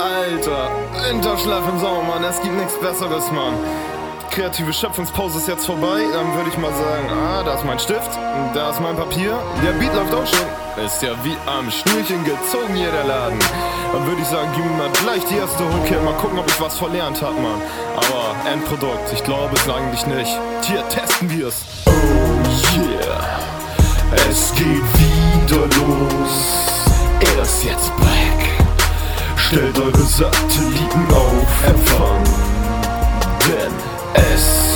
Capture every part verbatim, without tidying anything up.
Alter, Winterschlaf im Sommer, Mann, es gibt nichts Besseres, Mann. Kreative Schöpfungspause ist jetzt vorbei, dann würde ich mal sagen, ah, da ist mein Stift, da ist mein Papier, der Beat läuft auch schon. Ist ja wie am Schnürchen gezogen hier der Laden. Dann würde ich sagen, gib mir mal gleich die erste Rückkehr, mal gucken, ob ich was verlernt hab, Mann. Aber Endprodukt, ich glaube es eigentlich nicht. Hier, testen wir's. Oh yeah, es geht wieder los. Er ist jetzt back. Stellt eure Satelliten auf Empfang, denn es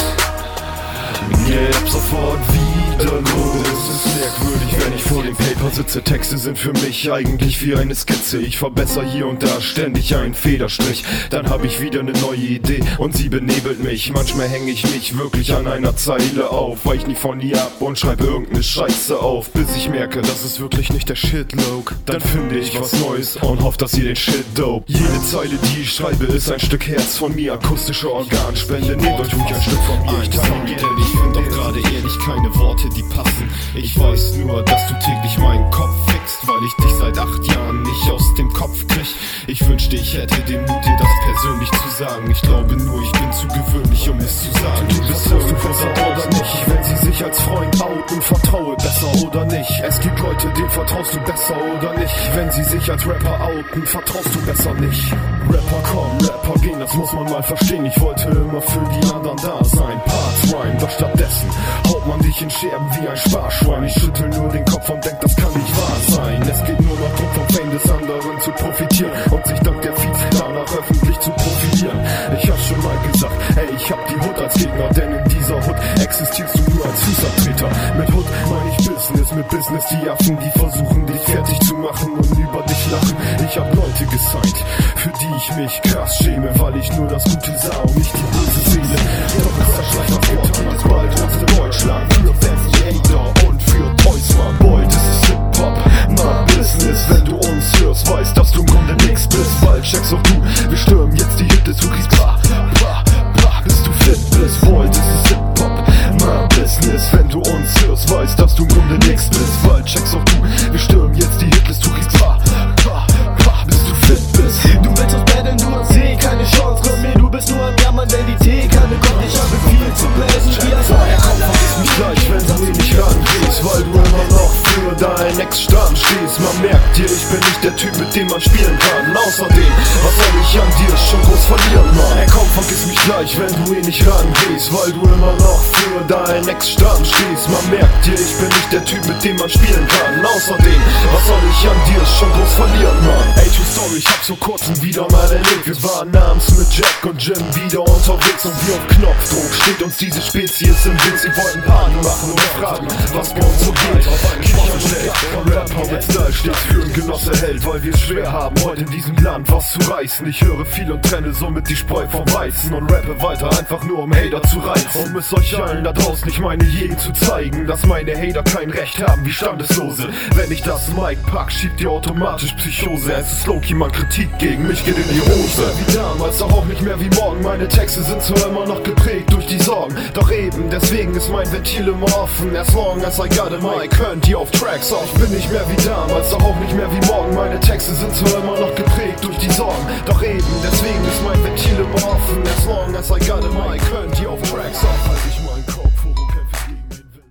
geht sofort wieder los. Es ist merkwürdig, wenn ich vor dem Paper sitze. Texte sind für mich eigentlich wie eine Skizze. Ich verbessere hier und da ständig einen Federstrich. Dann habe ich wieder eine neue Idee und sie benebelt mich. Manchmal hänge ich mich wirklich an einer Zeile auf, weich nie von ihr ab und schreibe irgendeine Scheiße auf, bis ich merke, das ist wirklich nicht der Shit-Look. Dann finde ich was Neues und hoffe, dass ihr den Shit dope. Jede Zeile, die ich schreibe, ist ein Stück Herz von mir. Akustische Organspende, nehmt euch ruhig ein Stück von mir. Ich teile mir, denn ich finde doch gerade ehrlich keine Worte, die passen. Ich weiß nur, dass du täglich meinen Kopf fixt, weil ich dich seit acht Jahren nicht aus dem Kopf krieg. Ich wünschte, ich hätte den Mut, dir das persönlich zu sagen. Ich glaube nur, ich bin zu gewöhnlich, um es zu sagen. Du bist irgendwas oder nicht, wenn sie sich als Freund outen, vertraue besser oder nicht. Es gibt Leute, denen vertraust du besser oder nicht. Wenn sie sich als Rapper outen, vertraust du besser nicht. Rapper kommen, Rapper gehen, das muss man mal verstehen. Ich wollte immer für die anderen da sein, Parts rhyme, doch stattdessen haut man dich in Scherben wie ein Sparschwein. Ich schüttel nur den Kopf und denk, das kann nicht wahr sein. Es geht nur noch darum, vom Fame des anderen zu profitieren und sich dank der Feeds danach öffentlich zu profilieren. Ich hab schon mal gesagt, ey, ich hab die Hood als Gegner, denn in dieser Hood existierst du nur als Fußabtreter. Mit Hood meine ich Business, mit Business die Affen, die versuchen dich fertig zu machen und über dich lachen. Ich hab Leute gesigned, für die ich mich krass schäme, weil ich nur das Gute sah und nicht die böse Seele. Doch ist das schlecht was getan, ist bald aus Deutschland für Fans, Hater und für Toys, man. Boy, das ist Hip-Hop, mein Business. Wenn du uns hörst, weißt, dass du im Grunde nix bist. Bald checkst auch du, wir stürmen jetzt die Hitlist, du kriegst bah, bah, bah, bis du fit bist. Boy, das ist Hip-Hop, mein Business. Wenn du uns hörst, weißt, dass du im Grunde nix bist. Bald checkst auch du, wir stürmen jetzt die Hitlist, du kriegst bah, bah, bah, bis du fit bist. Du willst uns battlen, du hast eh keine Chance. Glaub mir, du bist nur am Jammern, denn die Teekanne kommt. Ich habe viel zu blazen, wie ein Feuer. Vergiss mich gleich, wenn du eh nicht rangehst, weil du immer noch für deinen Ex-Stamm stehst. Man merkt dir, ich bin nicht der Typ, mit dem man spielen kann. Außerdem, was soll ich an dir schon groß verlieren, Mann? Ey komm, vergiss mich gleich, wenn du eh nicht rangehst, weil du immer noch für deinen Ex-Stamm stehst. Man merkt dir, ich bin nicht der Typ, mit dem man spielen kann. Außerdem, was soll ich an dir schon groß verlieren, Mann? Ey, True Story, ich hab so kurzem wieder mal erlebt. Wir waren abends mit Jack und Jim wieder unterwegs und wie auf Knopfdruck steht uns diese Spezies im Witz. Sie wollten Party machen und fragen, was bei uns so geht. Auf einen Kicherschnitt von Rapper mit Style stets für ein Genosse hält, weil wir es schwer haben, heute in diesem Land was zu reißen. Ich höre viel und trenne somit die Spreu vom Weizen und rappe weiter, einfach nur um Hater zu reizen. Um es euch allen da draußen nicht meine je zu zeigen, dass meine Hater kein Recht haben wie Standeslose. Wenn ich das Mic pack, schiebt ihr automatisch Psychose. Es ist low-key, man Kritik gegen mich geht in die Hose. Wie damals, doch auch nicht mehr wie morgen. Meine Texte sind zwar immer noch geprägt durch die Sorgen, doch eben deswegen ist mein Ventil immer offen. As long as I got a mic, könnt ihr auf Tracks auf. Ich bin nicht mehr wie damals, doch auch nicht mehr wie morgen. Meine Texte sind zwar immer noch geprägt durch die Sorgen, doch eben deswegen ist mein Ventil immer offen. As long as I got a mic, könnt ihr auf Tracks auf. Halt ich meinen Kopf hoch und kämpfe gegen den Wind.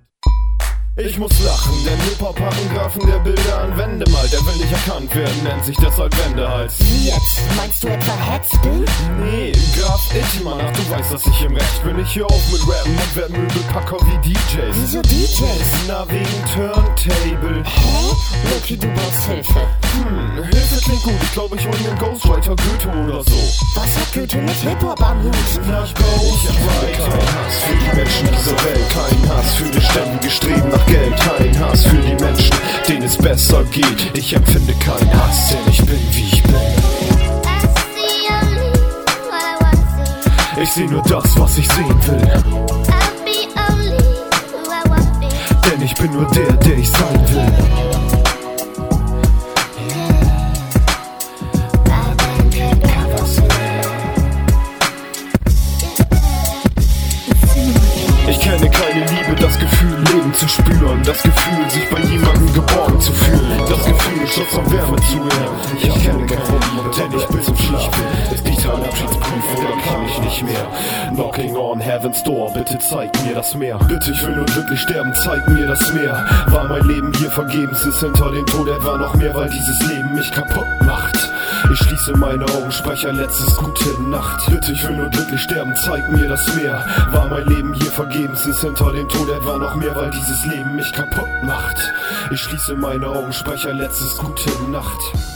Ich muss lachen, denn Hip-Hop hat einen Grafen, der Bilder an Wände malt. Der will nicht erkannt werden, nennt sich deshalb Wendehals. Wie jetzt? Meinst du etwa Headspin? Nee, Graf It, Mann, ach du weißt, dass ich im Recht bin. Ich hör auf mit Rappen und werd Möbelpacker wie D Js. Wieso D Js? Na, wegen Turntable. Hä? Loki, du brauchst Hilfe. Hm, Hilfe klingt gut, ich glaube, ich hol mir einen Ghostwriter, Goethe oder so. Was hat Goethe mit Hip-Hop am Hut? Na, Ghostwriter. Kein Hass für die Menschen dieser Welt, kein Hass für das ständige Streben nach Geld, kein Hass für die Menschen, denen es besser geht. Ich empfinde keinen Hass, denn ich bin wie ich bin. Ich seh nur das, was ich sehen will. Denn ich bin nur der, der ich sein will. Ich kenne keine Liebe, das Gefühl, Leben zu spüren. Das Gefühl, sich bei jemandem geborgen zu fühlen. Das Gefühl, Schutz zum Wärme zu erden. Ich kenne keinen Grund, denn ich bin zum Schlafen. Ist die Abschiedsbrief oder kann ich nicht mehr? Knocking on Heaven's Door, bitte zeig mir das Meer. Bitte, ich will nur wirklich sterben, zeig mir das Meer. War mein Leben hier vergebens, ist hinter dem Tod etwa noch mehr, weil dieses Leben mich kaputt macht. Ich schließe meine Augen, spreche ein letztes Gute Nacht. Bitte, ich will nur glücklich sterben, zeig mir das Meer. War mein Leben hier vergebens, ist hinter dem Tod etwa noch mehr, weil dieses Leben mich kaputt macht. Ich schließe meine Augen, spreche ein letztes Gute Nacht.